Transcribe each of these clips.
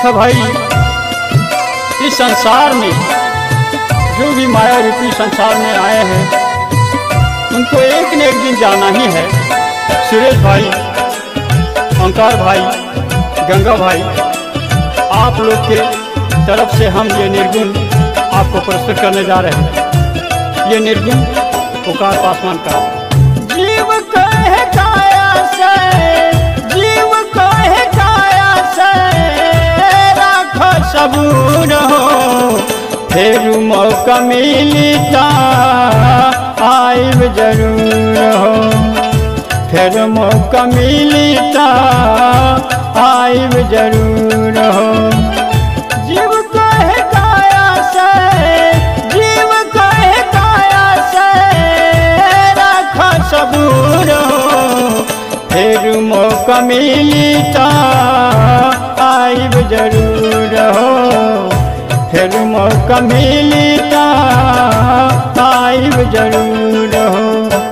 देखो भाई, इस संसार में जो भी माया रूपी संसार में आए हैं उनको एक न एक दिन जाना ही है। सुरेश भाई, ओंकार भाई, गंगा भाई, आप लोग के तरफ से हम ये निर्गुण आपको प्रस्तुत करने जा रहे हैं। ये निर्गुण ओंकार पासवान का जीव कहे काया से, जीव कहे काया से राखो सबूर हो, फिर मौका मिलता आइब जरूर हो, फिर मौका मिलता आइब जरूर हो। जीव कहे काया से, जीव कहे काया से राखो सबूर हो, फिर मौका मिलता आइब जरूर हो, फिर मौका मिलता आइब जरूर हो।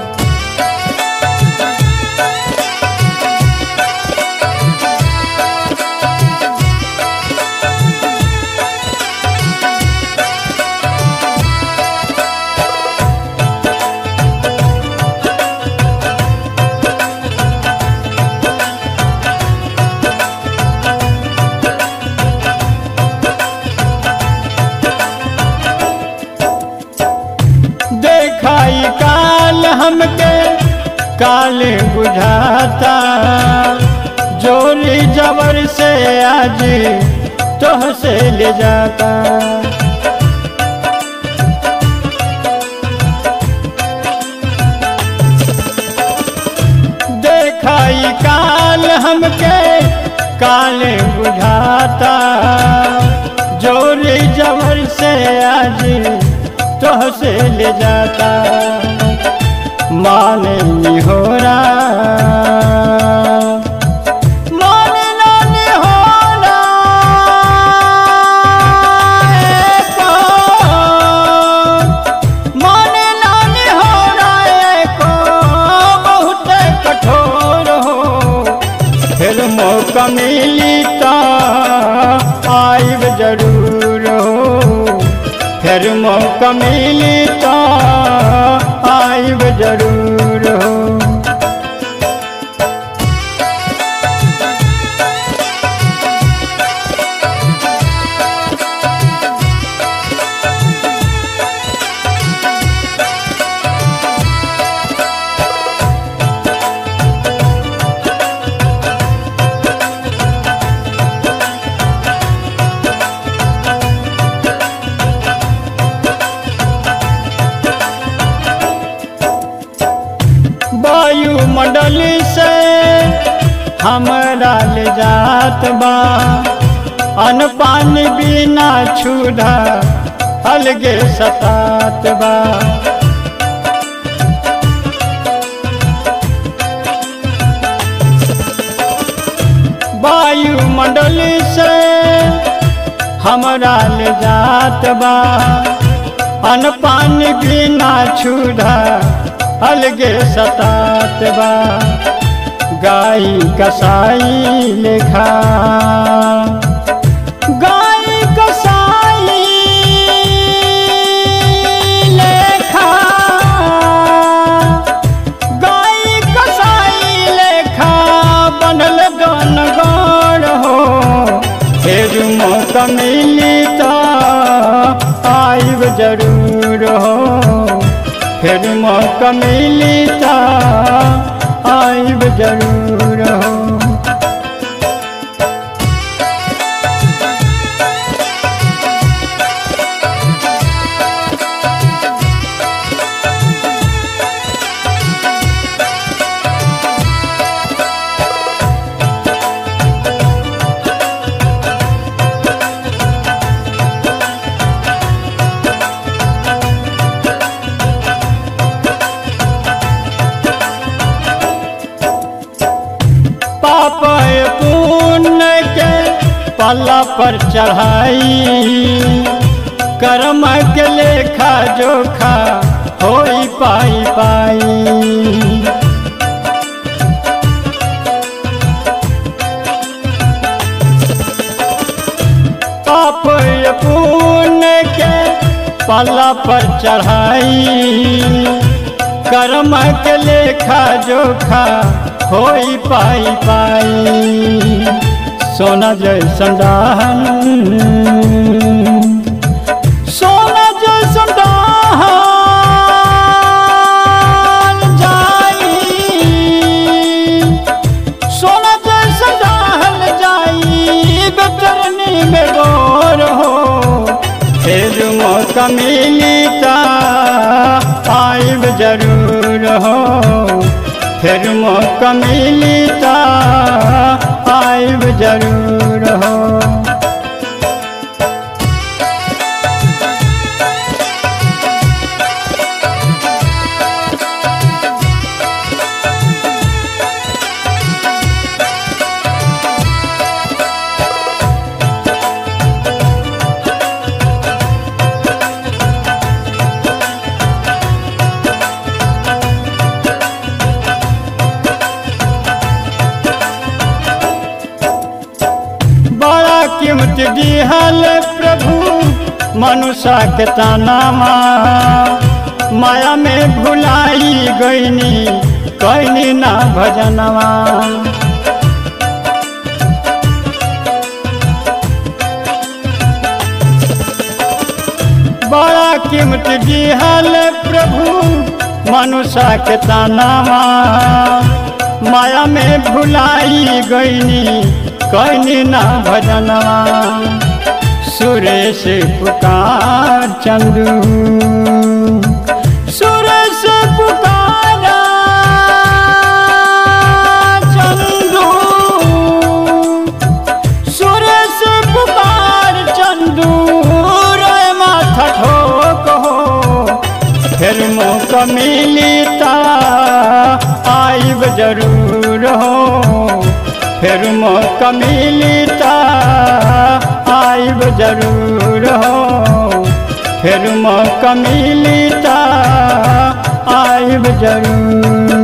देखाई काल हमके काल बुझाता, जोरी जबर से आज तोह से ले जाता। देखाई काल हमके काल बुझाता, जोरी जबर से आज तोह से ले जाता। माने नहीं हो रहा, माने नहीं हो रहा को, माने नहीं हो रहा को, बहुत कठोर हो, फिर मौका मिलता आइब जरूर हो, फिर मौका मिलता आइब जरूर हो। वायुमंडल से हमरा ले जात बा, अन्न पानी बिना छुधा अलगे सतात बा। वायुमंडल से हमरा ले जात बा, अन्न पानी बिना छुधा अलगे सतात बा। गाय कसाई लेखा, गाय कसाई लेखा, गाय कसाई लेखा बनल गन गौर हो, फिर मौका मिलता आइब जरूर हो, फिर मौका मिलता आइब जरूर हो। पाला पर चढ़ाई, कर्म के लेखा जोखा होई पाई पाई। पाप पुण्य के पल्ला पर चढ़ाई कर्म के लेखा जोखा होई पाई पाई सोना जैसन दाहन सोना जैसन दाहन जाई सोना जैसन दाहन जाई बेचरनी में बोर हो फिर मौका मिली ता आइब जरूर हो फिर मौका मिली ता आइब जरूर हो। कीमत दिहल प्रभु मनुष्य के तानामा माया में भुलाई गईनी कैनी ना भजनवा बड़ा कीमत दिहल प्रभु मनुष्य के तानामा माया में भुलाई गईनी कैनी ना भजनवा सुरेश पुकार चंदू सुरेश पुकार चंदू सुरेश पुकार चंदू रे माथा ठोक हो फिर मौका मिली ता आइब जरूर हो फिर मौका मिली ता आइब जरूर हो फिर मौका मिली ता आइब जरूर।